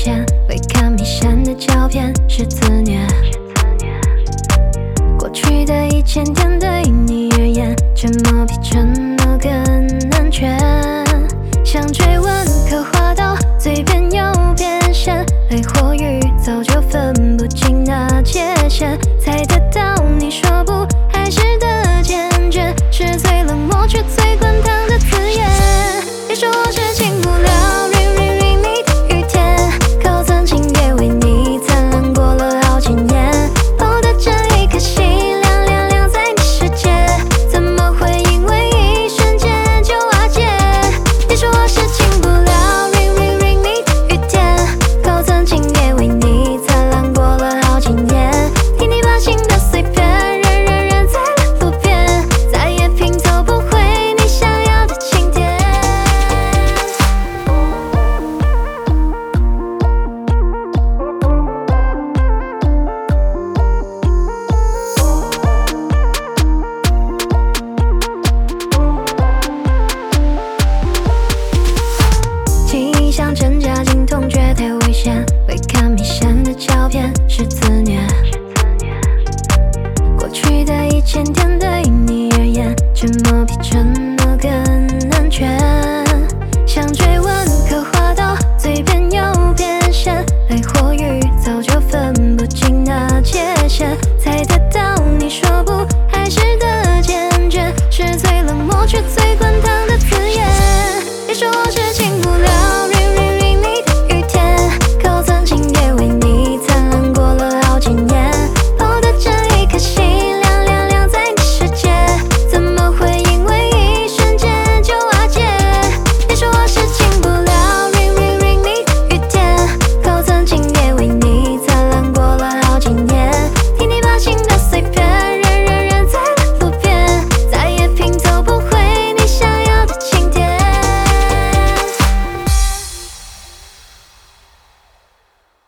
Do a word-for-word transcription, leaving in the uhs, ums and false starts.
现，会看迷闪的胶片是自虐。过去的一千天对你而言，沉默比承诺更难全。想追问，刻画到嘴边又变现，泪或雨早就分不清那界限，才得到你说不还是的坚决，是最冷漠却最滚烫的字眼。别说我是